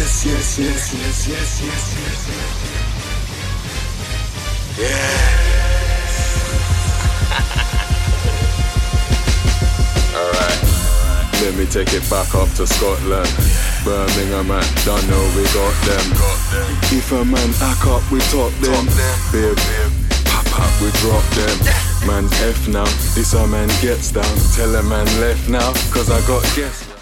yes, yes, yes, yes, yes, yes, yes. Yeah. Let me take it back up to Scotland. Birmingham man, don't know we got them. If a man hack up, we top them. Babe, pop up, we drop them. Man F now, this a man gets down. Tell a man left now, cause I got guests.